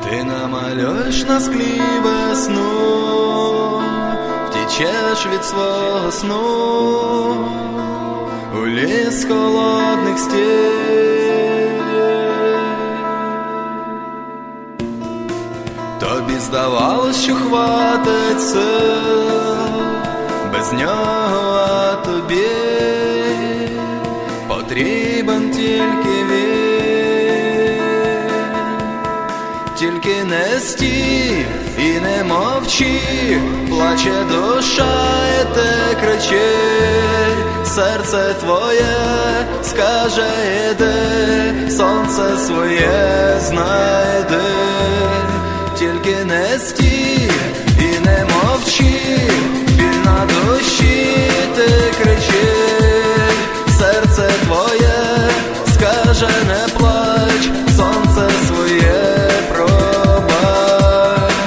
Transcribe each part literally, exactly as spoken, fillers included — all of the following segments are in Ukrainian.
Ти намалюєш на склі весну, втічеш від свого сну у ліс холодних стін. Тобі здавалось, що хватить сил без нього, а тобі потрібен тільки він. Тільки не стій і не мовчи, плаче душа і ти кричить. Серце твоє скаже іди, сонце своє знайди. Тільки не стій і не мовчи, біль на душі ти кричить. Серце твоє скаже не плач, сонце своє пробач.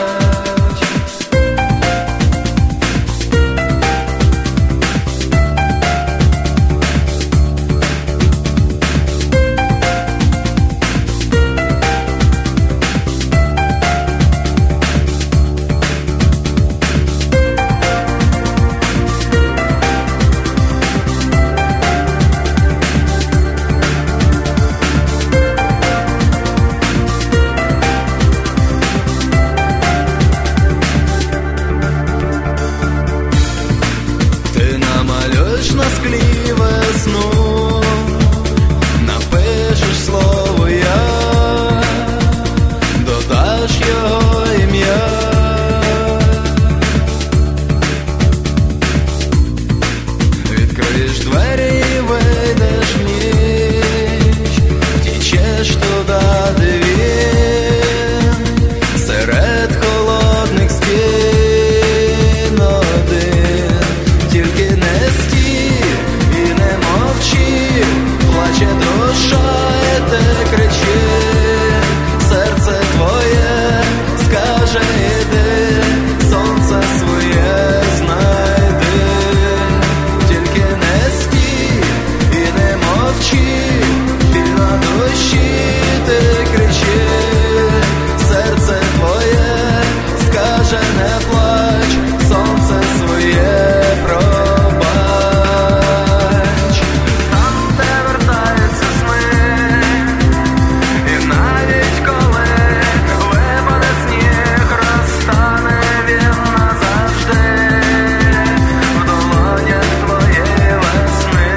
Намалюєш на склі весну, напишеш слово я, додаш його ім'я. Відкриєш двері і вийдеш в ніч, втічеш туди, де він, серед холодних стін один. Тільки не стій і не мовчи, плаче душа і ти кричить. Серце твоє скаже іди, сонце своє знайди. Тільки не стій і не мовчи, біль на душі ти кричить. Серце твоє скаже не плач, сонце своє пробач. Там, де вертаються сни, і навіть коли випаде сніг, розтане він назавжди в долонях твоєї весни.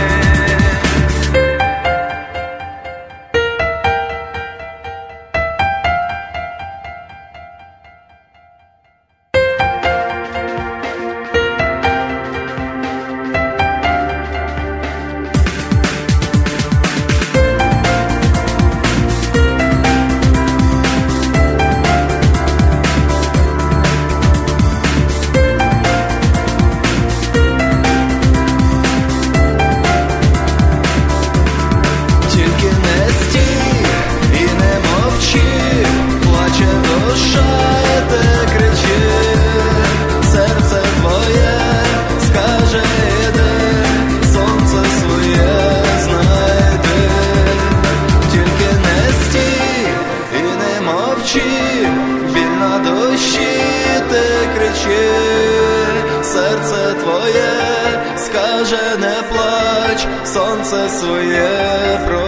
Тільки не стій і не мовчи, плаче душа і ти кричить. Серце твоє скаже іди, сонце своє знайди. Тільки не стій і не мовчи, біль на душі ти кричить. Серце твоє скаже не плач, сонце своє пробач.